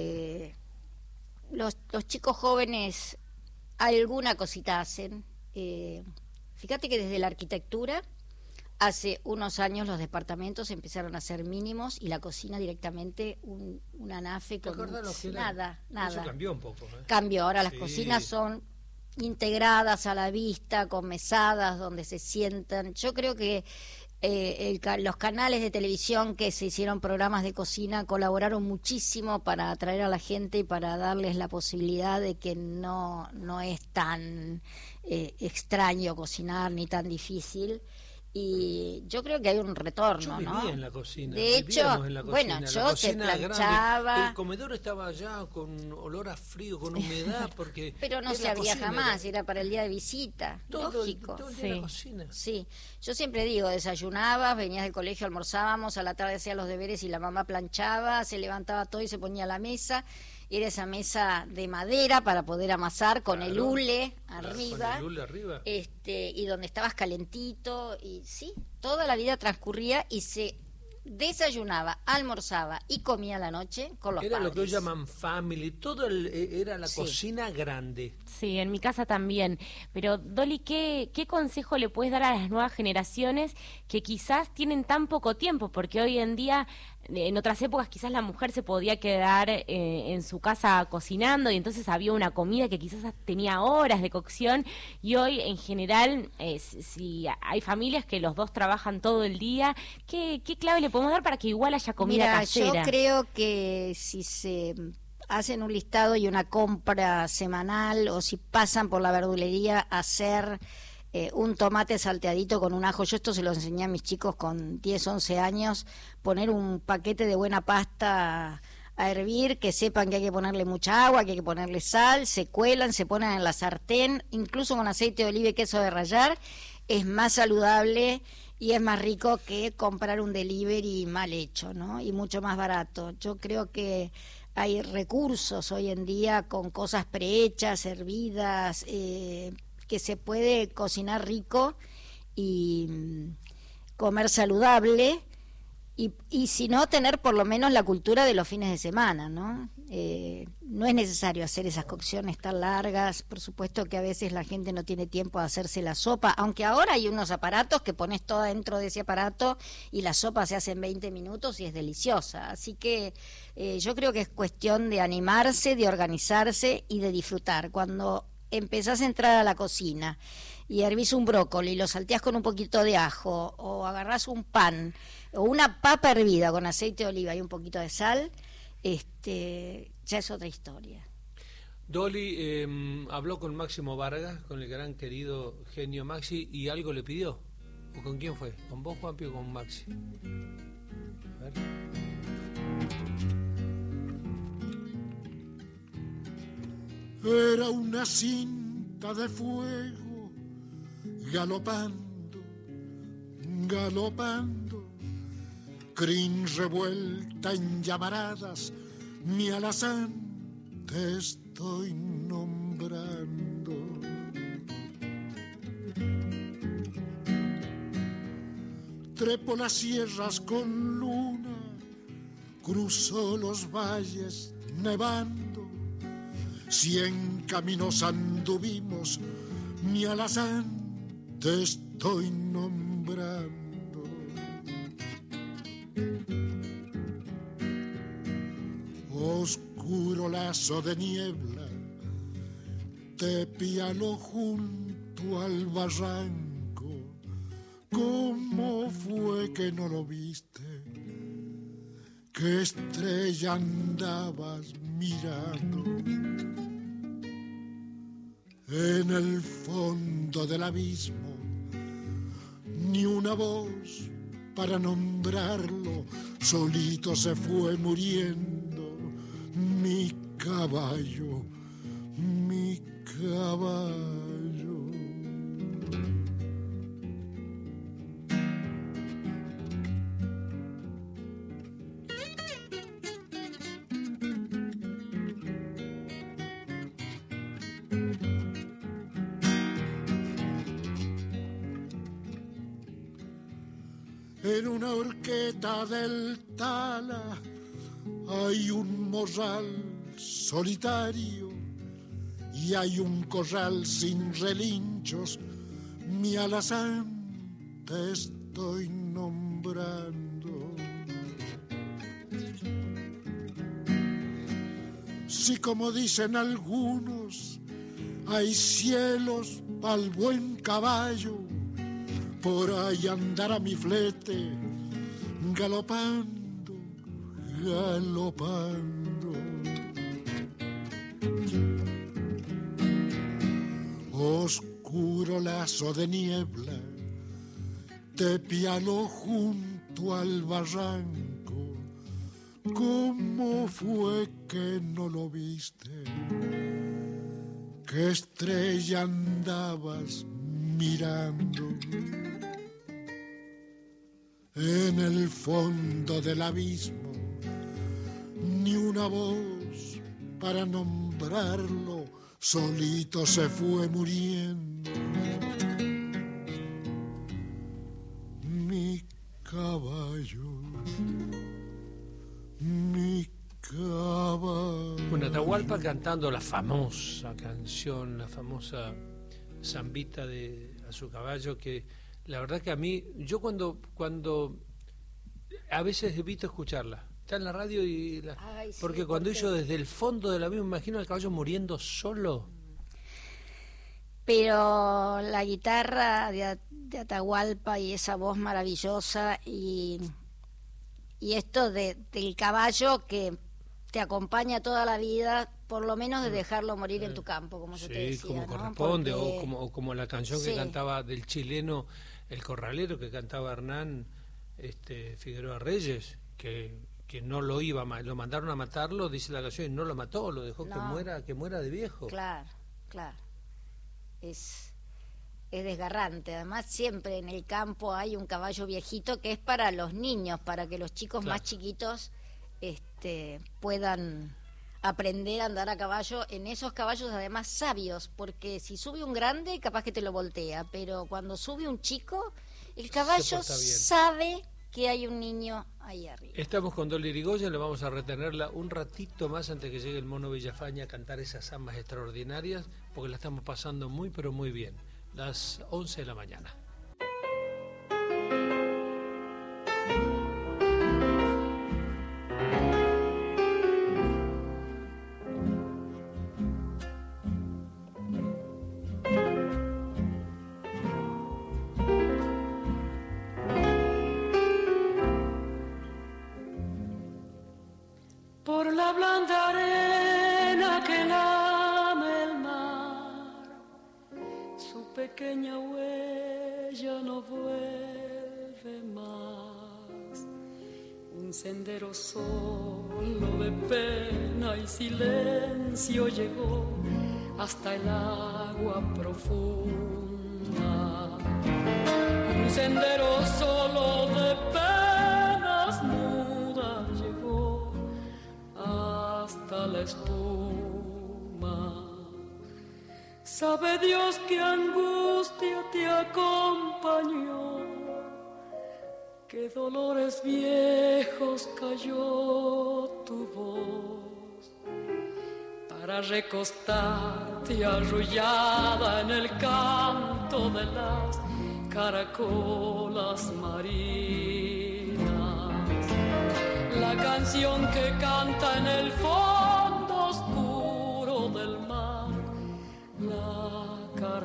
Speaker 3: Los chicos jóvenes alguna cosita hacen. Fíjate que desde la arquitectura, hace unos años los departamentos empezaron a ser mínimos y la cocina directamente una nafe con nada.
Speaker 1: Eso cambió un poco.
Speaker 3: Cambió, ahora las cocinas son integradas a la vista, con mesadas donde se sientan. Yo creo que los canales de televisión que se hicieron programas de cocina colaboraron muchísimo para atraer a la gente y para darles la posibilidad de que no es tan extraño cocinar ni tan difícil. Y yo creo que hay un retorno,
Speaker 1: yo vivía en la cocina.
Speaker 3: De hecho,
Speaker 1: en la cocina,
Speaker 3: bueno, yo te planchaba.
Speaker 1: Grande. El comedor estaba allá con olor a frío, con humedad, porque
Speaker 3: pero no se abría jamás, era para el día de visita, lógico.
Speaker 1: Todo el día en la cocina.
Speaker 3: Sí, yo siempre digo, desayunabas, venías del colegio, almorzábamos, a la tarde hacías los deberes y la mamá planchaba, se levantaba todo y se ponía a la mesa. Era esa mesa de madera para poder amasar con el hule arriba, y donde estabas calentito, y sí, toda la vida transcurría y se desayunaba, almorzaba y comía a la noche con los padres.
Speaker 1: Era lo que hoy llaman family, era la cocina grande.
Speaker 2: Sí, en mi casa también. Pero Dolly, ¿qué consejo le puedes dar a las nuevas generaciones que quizás tienen tan poco tiempo? Porque hoy en día, en otras épocas, quizás la mujer se podía quedar en su casa cocinando y entonces había una comida que quizás tenía horas de cocción, y hoy en general, si hay familias que los dos trabajan todo el día, ¿qué clave le podemos dar para que igual haya comida casera?
Speaker 3: Yo creo que si se hacen un listado y una compra semanal, o si pasan por la verdulería a hacer un tomate salteadito con un ajo, yo esto se lo enseñé a mis chicos con 10, 11 años, poner un paquete de buena pasta a hervir, que sepan que hay que ponerle mucha agua, que hay que ponerle sal, se cuelan, se ponen en la sartén, incluso con aceite de oliva y queso de rallar, es más saludable y es más rico que comprar un delivery mal hecho, ¿no? Y mucho más barato. Yo creo que hay recursos hoy en día con cosas prehechas, hervidas, que se puede cocinar rico y comer saludable, Y si no, tener por lo menos la cultura de los fines de semana, ¿no? No es necesario hacer esas cocciones tan largas. Por supuesto que a veces la gente no tiene tiempo de hacerse la sopa, aunque ahora hay unos aparatos que pones todo dentro de ese aparato y la sopa se hace en 20 minutos y es deliciosa. Así que yo creo que es cuestión de animarse, de organizarse y de disfrutar. Cuando empezás a entrar a la cocina y hervís un brócoli y lo salteás con un poquito de ajo, o agarrás un pan o una papa hervida con aceite de oliva y un poquito de sal, ya es otra historia.
Speaker 1: Dolly habló con Máximo Vargas, con el gran querido genio Maxi, y algo le pidió. ¿O con quién fue? ¿Con vos, Juanpi, o con Maxi? A ver.
Speaker 6: Era una cinta de fuego, galopando, galopando, crin revuelta en llamaradas, mi alazán te estoy nombrando. Trepo las sierras con luna, cruzó los valles nevando, 100 caminos anduvimos, mi alazán te estoy nombrando. Oscuro lazo de niebla te pialó junto al barranco. ¿Cómo fue que no lo viste? ¿Qué estrella andabas mirando? En el fondo del abismo, ni una voz para nombrarlo, solito se fue muriendo mi caballo, mi caballo. En una horqueta del Tala hay un morral solitario y hay un corral sin relinchos, mi alazán te estoy nombrando. Si como dicen algunos hay cielos pa'l buen caballo, por ahí andará mi flete, galopando, galopando. Oscuro lazo de niebla te pialó junto al barranco. ¿Cómo fue que no lo viste? ¿Qué estrella andabas mirando? En el fondo del abismo, ni una voz para nombrarlo, solito se fue muriendo mi caballo, mi caballo.
Speaker 1: Bueno, Atahualpa cantando la famosa canción, la famosa zambita de A su caballo, que la verdad que a mí, yo cuando a veces evito escucharla, está en la radio y
Speaker 3: Sí,
Speaker 1: porque cuando yo desde el fondo de la vida me imagino al caballo muriendo solo.
Speaker 3: Pero la guitarra de Atahualpa y esa voz maravillosa y esto del caballo que te acompaña toda la vida, por lo menos de dejarlo morir en tu campo, como yo te decía. Sí, como
Speaker 1: corresponde,
Speaker 3: porque...
Speaker 1: o como la canción que cantaba del chileno El Corralero, que cantaba Hernán Figueroa Reyes, que no lo lo mandaron a matarlo, dice la canción, y no lo mató, lo dejó que muera de viejo.
Speaker 3: Claro. Es desgarrante. Además, siempre en el campo hay un caballo viejito que es para los niños, para que los chicos más chiquitos puedan aprender a andar a caballo, en esos caballos además sabios, porque si sube un grande capaz que te lo voltea, pero cuando sube un chico el caballo sabe que hay un niño ahí arriba.
Speaker 1: Estamos con Dolly Irigoyen, le vamos a retenerla un ratito más antes que llegue el Mono Villafaña a cantar esas zambas extraordinarias, porque la estamos pasando muy pero muy bien. Las 11 de la mañana.
Speaker 7: Por la blanda arena que lame el mar, su pequeña huella no vuelve más. Un sendero solo de pena y silencio llegó hasta el agua profunda. Un sendero solo de penas mudas llegó hasta la espuma. Sabe Dios qué angustia te acompañó, qué dolores viejos cayó tu voz, para recostarte arrullada en el canto de las caracolas marinas. La canción que canta en el fondo oscuro del mar, la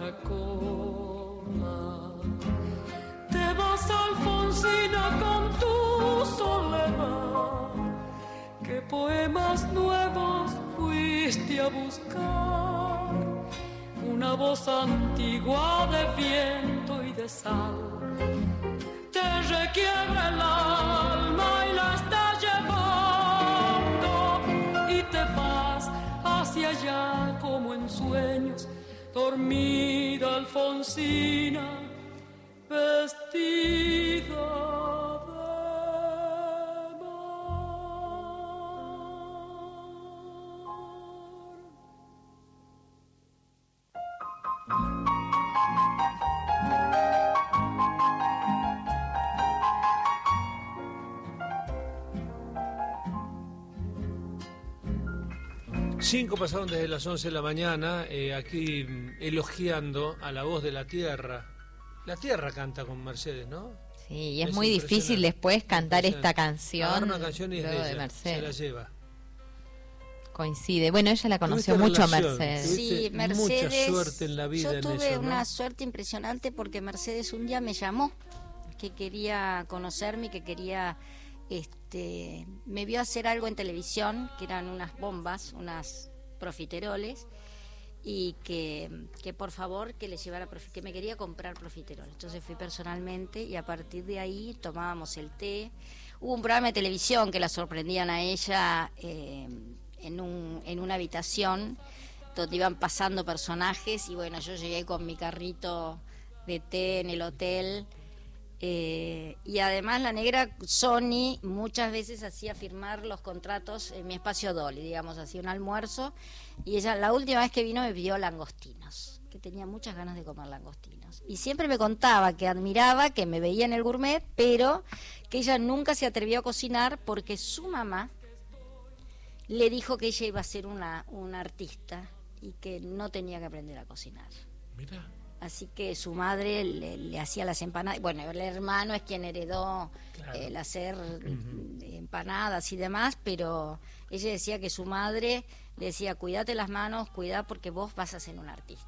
Speaker 7: caracola. Te vas, Alfonsina, con tu soledad. ¿Qué poemas nuevos fuiste a buscar? Una voz antigua de viento y de sal te requiebra el alma y la está llevando, y te vas hacia allá como en sueños, dormida Alfonsina, vestida.
Speaker 1: Cinco pasaron desde las 11 de la mañana, aquí elogiando a la voz de la tierra. La tierra canta con Mercedes, ¿no?
Speaker 5: Sí, y es muy difícil después cantar esta canción.
Speaker 1: Agarra una canción y es
Speaker 5: luego
Speaker 1: de ella,
Speaker 5: Mercedes.
Speaker 1: se la lleva.
Speaker 5: Coincide. Bueno, ella la conoció mucho a Mercedes.
Speaker 3: Sí, Mercedes.
Speaker 1: Mucha suerte en la vida.
Speaker 3: Yo tuve
Speaker 1: en eso, ¿no?
Speaker 3: una suerte impresionante porque Mercedes un día me llamó, que quería conocerme, que quería, me vio hacer algo en televisión, que eran unas bombas, unas profiteroles, y que por favor que le llevara, que me quería comprar profiterol. Entonces fui personalmente y a partir de ahí tomábamos el té. Hubo un programa de televisión que la sorprendían a ella en una habitación donde iban pasando personajes, y bueno, yo llegué con mi carrito de té en el hotel. Y además la negra Sony muchas veces hacía firmar los contratos en mi espacio Dolly, digamos, hacía un almuerzo, y ella la última vez que vino me pidió langostinos, que tenía muchas ganas de comer langostinos, y siempre me contaba que admiraba, que me veía en el gourmet, pero que ella nunca se atrevió a cocinar porque su mamá le dijo que ella iba a ser una artista y que no tenía que aprender a cocinar.
Speaker 1: Mira.
Speaker 3: Así que su madre le hacía las empanadas. Bueno, el hermano es quien heredó el hacer empanadas y demás, pero ella decía que su madre le decía, cuídate las manos, cuidá porque vos vas a ser un artista.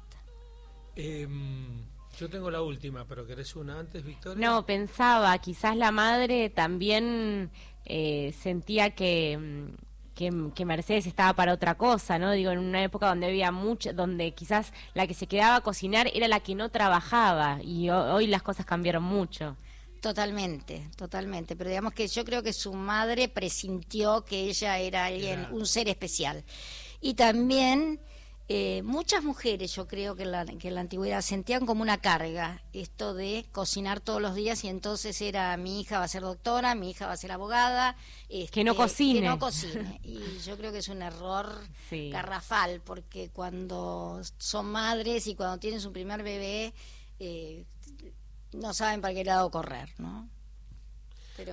Speaker 1: Yo tengo la última, pero ¿querés una antes, Victoria?
Speaker 2: No, pensaba, quizás la madre también sentía que Mercedes estaba para otra cosa, ¿no? Digo, en una época donde había donde quizás la que se quedaba a cocinar era la que no trabajaba, y hoy las cosas cambiaron mucho.
Speaker 3: Totalmente, totalmente, pero digamos que yo creo que su madre presintió que ella era alguien, un ser especial. Y también muchas mujeres, yo creo que en la antigüedad sentían como una carga esto de cocinar todos los días, y entonces era, mi hija va a ser doctora, mi hija va a ser abogada,
Speaker 2: que no cocine.
Speaker 3: Que no cocine. Y yo creo que es un error garrafal, porque cuando son madres y cuando tienen su primer bebé, no saben para qué lado correr, ¿no? Pero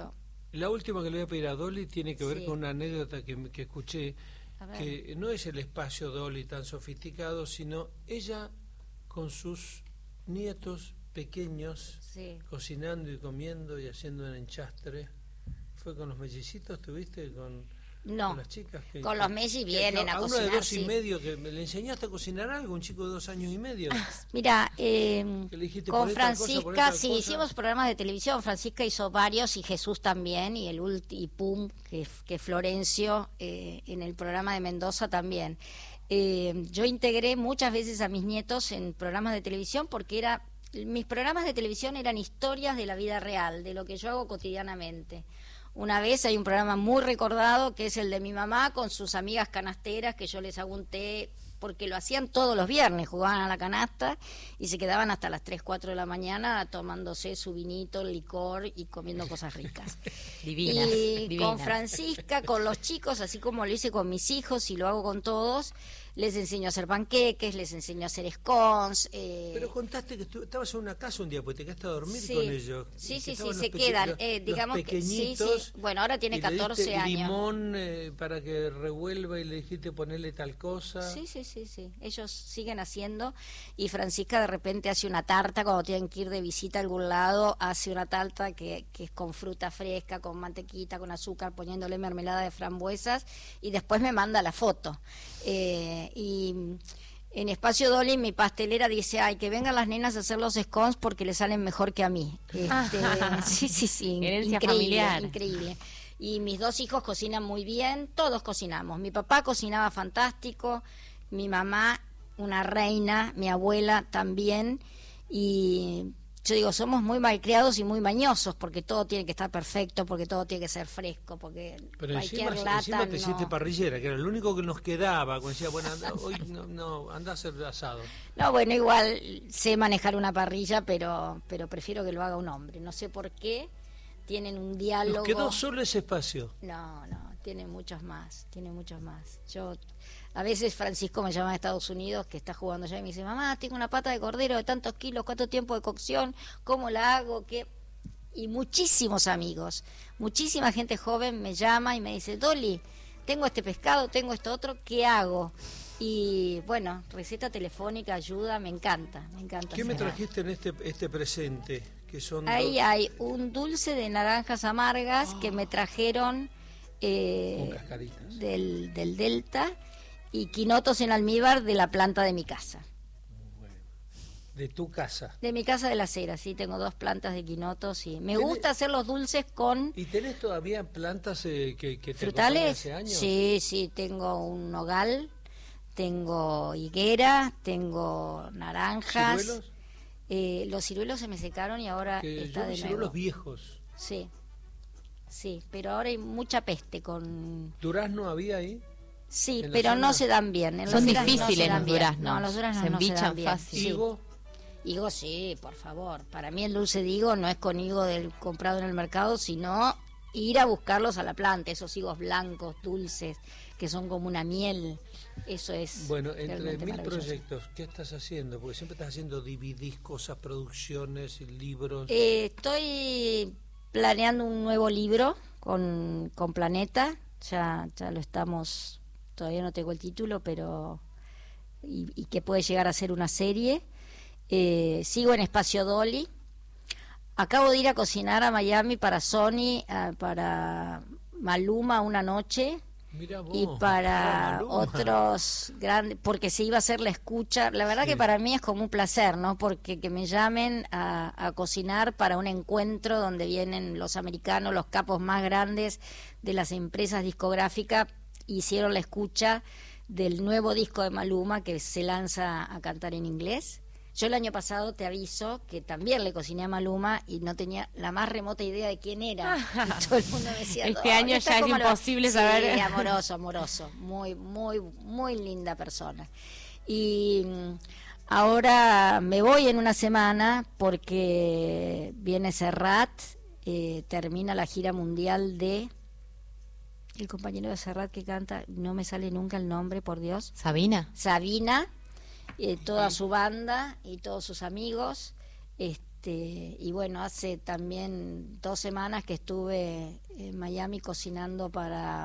Speaker 1: La última que le voy a pedir a Dolly tiene que ver
Speaker 3: Sí.
Speaker 1: con una anécdota que escuché,
Speaker 3: A ver.
Speaker 1: que no es el espacio Dolly tan sofisticado, sino ella con sus nietos pequeños,
Speaker 3: Sí.
Speaker 1: cocinando y comiendo y haciendo un enchastre. ¿Fue con los mellicitos, tuviste?
Speaker 3: No,
Speaker 1: con las chicas
Speaker 3: con los mellis vienen a
Speaker 1: uno de
Speaker 3: cocinar,
Speaker 1: 2 y
Speaker 3: sí.
Speaker 1: medio, que le enseñaste a cocinar algo, un chico de 2 años y medio.
Speaker 3: Mira,
Speaker 1: le dijiste,
Speaker 3: con
Speaker 1: poné tal cosa,
Speaker 3: Francisca,
Speaker 1: poné tal
Speaker 3: sí,
Speaker 1: cosa.
Speaker 3: hicimos programas de televisión. Francisca hizo varios y Jesús también, y y Pum, que Florencio en el programa de Mendoza también. Yo integré muchas veces a mis nietos en programas de televisión porque mis programas de televisión eran historias de la vida real, de lo que yo hago cotidianamente. Una vez hay un programa muy recordado que es el de mi mamá con sus amigas canasteras, que yo les hago un té, porque lo hacían todos los viernes, jugaban a la canasta y se quedaban hasta las 3, 4 de la mañana tomándose su vinito, licor y comiendo cosas ricas.
Speaker 5: Divinas,
Speaker 3: Y
Speaker 5: divinas.
Speaker 3: con Francisca, con los chicos, así como lo hice con mis hijos y lo hago con todos, les enseño a hacer panqueques, les enseño a hacer scones.
Speaker 1: Pero contaste que estabas en una casa un día, porque te quedaste a dormir
Speaker 3: Sí.
Speaker 1: con ellos.
Speaker 3: Sí,
Speaker 1: Que
Speaker 3: sí,
Speaker 1: estaban
Speaker 3: sí,
Speaker 1: los
Speaker 3: se quedan.
Speaker 1: los
Speaker 3: Digamos que sí,
Speaker 1: pequeñitos,
Speaker 3: sí. Bueno, ahora tiene
Speaker 1: y le diste
Speaker 3: 14 años.
Speaker 1: limón para que revuelva y le dijiste ponerle tal cosa.
Speaker 3: Sí, sí, sí, sí. Ellos siguen haciendo y Francisca de repente hace una tarta cuando tienen que ir de visita a algún lado, hace una tarta que es con fruta fresca, con mantequita, con azúcar, poniéndole mermelada de frambuesas y después me manda la foto. Y en Espacio Dolly mi pastelera dice, ay, que vengan las nenas a hacer los scones porque le salen mejor que a mí. Sí, sí, sí.
Speaker 2: Herencia
Speaker 3: Increíble,
Speaker 2: familiar.
Speaker 3: increíble. Y mis 2 hijos cocinan muy bien, todos cocinamos. Mi papá cocinaba fantástico, mi mamá una reina, mi abuela también, y yo digo, somos muy malcriados y muy mañosos, porque todo tiene que estar perfecto, porque todo tiene que ser fresco, porque
Speaker 1: Pero
Speaker 3: cualquier
Speaker 1: encima
Speaker 3: lata
Speaker 1: te hiciste
Speaker 3: no.
Speaker 1: parrillera, que era lo único que nos quedaba. Cuando decía, bueno, hoy no, anda a hacer asado.
Speaker 3: No, bueno, igual sé manejar una parrilla, pero prefiero que lo haga un hombre. No sé por qué, tienen un diálogo.
Speaker 1: Nos quedó solo ese espacio.
Speaker 3: No, tiene muchos más, Yo, a veces Francisco me llama de Estados Unidos, que está jugando allá, y me dice, mamá, tengo una pata de cordero de tantos kilos, ¿cuánto tiempo de cocción? ¿Cómo la hago? ¿Qué? Y muchísimos amigos, muchísima gente joven me llama y me dice, Dolly, tengo este pescado, tengo esto otro, ¿qué hago? Y bueno, receta telefónica, ayuda, me encanta.
Speaker 1: ¿Qué me
Speaker 3: hacer.
Speaker 1: trajiste en este presente? Que son
Speaker 3: Ahí hay un dulce de naranjas amargas que me trajeron
Speaker 1: con cascaritas.
Speaker 3: del Delta y quinotos en almíbar de la planta de mi casa.
Speaker 1: De tu casa.
Speaker 3: De mi casa de la Cera, sí, tengo 2 plantas de quinotos y me
Speaker 1: ¿Tenés-
Speaker 3: gusta hacer los dulces con
Speaker 1: ¿Y tenés todavía plantas que te acompañan
Speaker 3: frutales.
Speaker 1: hace años?
Speaker 3: Sí, tengo un nogal, tengo higuera, tengo naranjas.
Speaker 1: ¿Ciruelos?
Speaker 3: Los ciruelos se me secaron y ahora
Speaker 1: Que
Speaker 3: está
Speaker 1: yo vi
Speaker 3: de nuevo.
Speaker 1: ciruelos viejos.
Speaker 3: Sí, pero ahora hay mucha peste con...
Speaker 1: ¿Durazno había ahí?
Speaker 3: Sí,
Speaker 1: ¿En la
Speaker 3: pero
Speaker 1: zona?
Speaker 3: no se dan bien.
Speaker 5: Son
Speaker 3: los duraznos no se
Speaker 5: difíciles
Speaker 3: dan
Speaker 5: los
Speaker 3: bien.
Speaker 5: duraznos.
Speaker 3: No, los duraznos
Speaker 5: Se
Speaker 3: no se dan
Speaker 5: embichan
Speaker 3: bien.
Speaker 5: fácil.
Speaker 3: Sí.
Speaker 1: ¿Higo?
Speaker 3: Higo sí, por favor. Para mí el dulce de higo no es con higo del comprado en el mercado, sino ir a buscarlos a la planta, esos higos blancos, dulces, que son como una miel. Eso es
Speaker 1: Bueno, entre
Speaker 3: realmente
Speaker 1: 1000
Speaker 3: maravilloso.
Speaker 1: proyectos, ¿qué estás haciendo? Porque siempre estás haciendo DVDs, cosas, producciones, libros.
Speaker 3: Estoy planeando un nuevo libro con Planeta, ya lo estamos, todavía no tengo el título, pero y que puede llegar a ser una serie. Sigo en Espacio Dolly. Acabo de ir a cocinar a Miami para Sony, para Maluma una noche.
Speaker 1: Mirá vos,
Speaker 3: Y para
Speaker 1: Maluma.
Speaker 3: otros grandes, porque se iba a hacer la escucha. La verdad
Speaker 1: Sí.
Speaker 3: que para mí es como un placer, ¿no? Porque que me llamen a cocinar para un encuentro donde vienen los americanos, los capos más grandes de las empresas discográficas, hicieron la escucha del nuevo disco de Maluma que se lanza a cantar en inglés. Yo el año pasado, te aviso, que también le cociné a Maluma y no tenía la más remota idea de quién era. Y todo el mundo me decía,
Speaker 2: Este
Speaker 3: "No,
Speaker 2: año
Speaker 3: ¿esta
Speaker 2: ya es
Speaker 3: cómo lo va?".
Speaker 2: imposible
Speaker 3: Sí,
Speaker 2: saber.
Speaker 3: amoroso, muy linda persona. Y ahora me voy en una semana porque viene Serrat, termina la gira mundial de el compañero de Serrat que canta, no me sale nunca el nombre, por Dios.
Speaker 5: ¿Sabina?
Speaker 3: Sabina, toda su banda y todos sus amigos Y bueno, hace también 2 semanas que estuve en Miami cocinando para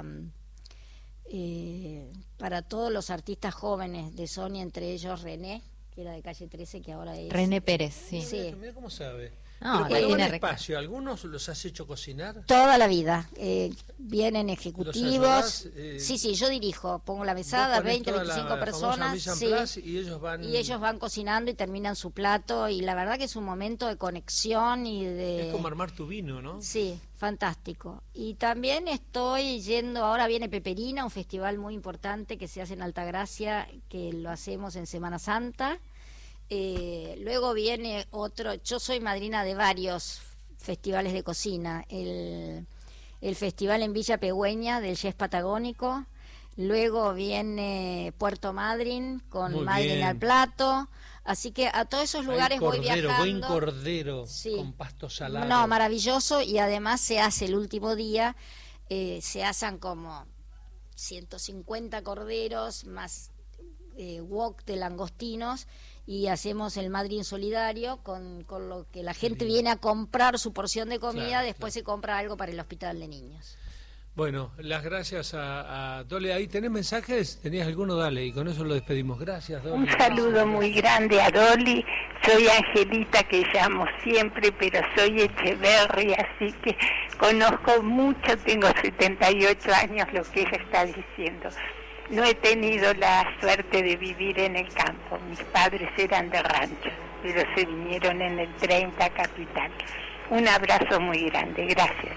Speaker 3: todos los artistas jóvenes de Sony, entre ellos René, que era de Calle 13, que ahora es...
Speaker 5: René Pérez, sí.
Speaker 1: Mira cómo sabe.
Speaker 5: No,
Speaker 1: Pero
Speaker 5: tiene
Speaker 1: espacio, ¿algunos los has hecho cocinar?
Speaker 3: Toda la vida. Vienen ejecutivos. Sí, yo dirijo, pongo la mesada, 20, 25 personas. Sí,
Speaker 1: y ellos van
Speaker 3: cocinando y terminan su plato. Y la verdad que es un momento de conexión y de...
Speaker 1: Es como armar tu vino, ¿no?
Speaker 3: Sí, fantástico. Y también estoy yendo, ahora viene Peperina, un festival muy importante que se hace en Altagracia, que lo hacemos en Semana Santa. Luego viene otro, yo soy madrina de varios festivales de cocina, el festival en Villa Pegüeña del Chef Patagónico, luego viene Puerto Madryn con Madryn al plato, así que a todos esos lugares voy viajando.
Speaker 1: Buen cordero, con pasto salado.
Speaker 3: No, maravilloso, y además se hace el último día, se asan como 150 corderos más wok de langostinos, y hacemos el Madryn solidario con lo que la gente viene a comprar su porción de comida, después se compra algo para el hospital de niños.
Speaker 1: Bueno, las gracias a Dolly. Ahí tenés mensajes, tenías alguno, dale, y con eso lo despedimos. Gracias, Dolly.
Speaker 8: Un saludo muy grande a Dolly. Soy Angelita, que llamo siempre, pero soy Echeverry, así que conozco mucho, tengo 78 años, lo que ella está diciendo. No he tenido la suerte de vivir en el campo. Mis padres eran de rancho, pero se vinieron en el 30 a Capital. Un abrazo muy grande. Gracias.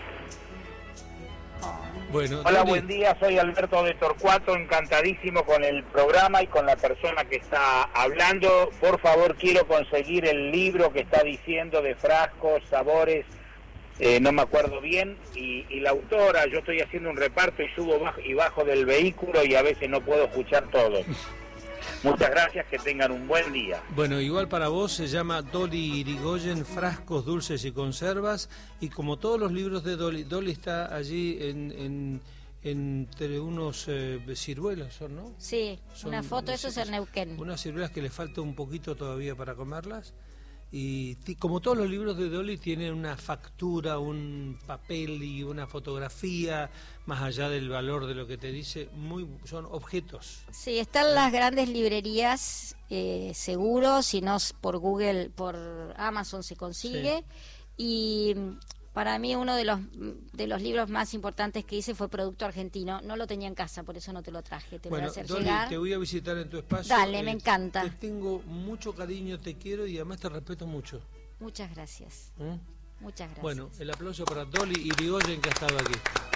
Speaker 1: Bueno,
Speaker 9: hola, buen día. Soy Alberto de Torcuato, encantadísimo con el programa y con la persona que está hablando. Por favor, quiero conseguir el libro que está diciendo de frascos, sabores. No me acuerdo bien, y la autora, yo estoy haciendo un reparto y subo y bajo del vehículo y a veces no puedo escuchar todo. Muchas gracias, que tengan un buen día.
Speaker 1: Bueno, igual para vos, se llama Dolly Irigoyen, Frascos, Dulces y Conservas, y como todos los libros de Dolly está allí entre unos ciruelos, ¿no?
Speaker 3: Sí, una foto, eso es en Neuquén.
Speaker 1: Unas ciruelas que le falta un poquito todavía para comerlas. Y como todos los libros de Dolly tienen una factura, un papel y una fotografía, más allá del valor de lo que te dice, son objetos.
Speaker 3: Sí, están las grandes librerías, seguro, si no por Google, por Amazon se consigue. Sí. Y para mí uno de los libros más importantes que hice fue Producto Argentino. No lo tenía en casa, por eso no te lo traje. Te voy a hacer
Speaker 1: Dolly,
Speaker 3: llegar.
Speaker 1: Te voy a visitar en tu espacio.
Speaker 3: Dale, me encanta.
Speaker 1: Te tengo mucho cariño, te quiero y además te respeto mucho.
Speaker 3: Muchas gracias. Muchas gracias.
Speaker 1: Bueno, el aplauso para Dolly Irigoyen, que ha estado aquí.